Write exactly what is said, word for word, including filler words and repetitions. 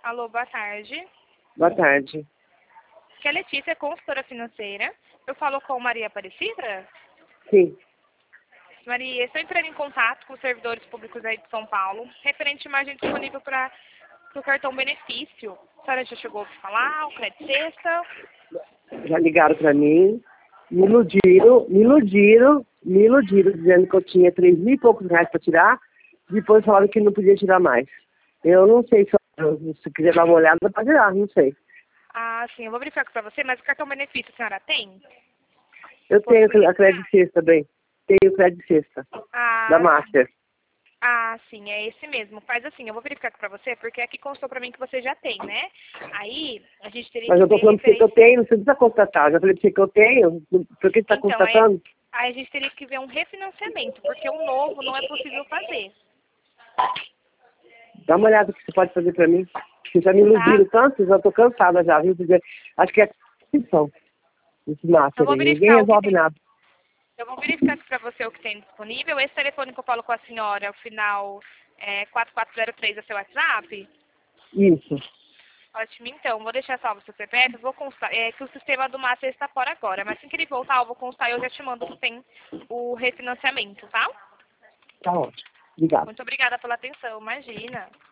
Alô, boa tarde. Boa tarde. Que é Letícia, consultora financeira. Eu falo com Maria Aparecida? Sim. Maria, estou entrando em contato com os servidores públicos aí de São Paulo, referente a imagem disponível para o cartão benefício. A senhora já chegou a ouvir falar, o crédito sexta? Já ligaram para mim, me iludiram, me iludiram, me iludiram, dizendo que eu tinha três mil e poucos reais para tirar, depois falaram que não podia tirar mais. Eu não sei se, eu, se quiser dar uma olhada para tirar, não sei. Ah, sim, eu vou verificar aqui para você, mas o cartão benefício a senhora tem? Eu tenho a crédito sexta também. Tenho crédito sexta. Ah, Da Master. Ah, sim, é esse mesmo. Faz assim, eu vou verificar aqui pra você, porque aqui constou pra mim que você já tem, né? Aí, a gente teria Mas que eu tô ver falando pra você que eu referência... tenho, não precisa constatar. Já falei pra você que eu tenho, por que você tá Então, aí, constatando? aí a gente teria que ver um refinanciamento, porque o novo não é possível fazer, Dá uma olhada que você pode fazer pra mim. Vocês já me tá? iludiram tanto, já tô cansada já, viu? Porque acho que é condição. Esse Eu Master vou aí. Ninguém verificar o que resolve tem. nada. Eu vou verificar aqui pra você o que tem disponível. Esse telefone que eu falo com a senhora, o final é quatro quatro zero três, é seu WhatsApp? Isso. Ótimo, então, vou deixar salvo o seu C P F, vou constar, é que o sistema do Master está fora agora, mas assim que ele voltar, eu vou constar e eu já te mando que tem o refinanciamento, tá? Tá ótimo. Obrigado. Muito obrigada pela atenção, imagina.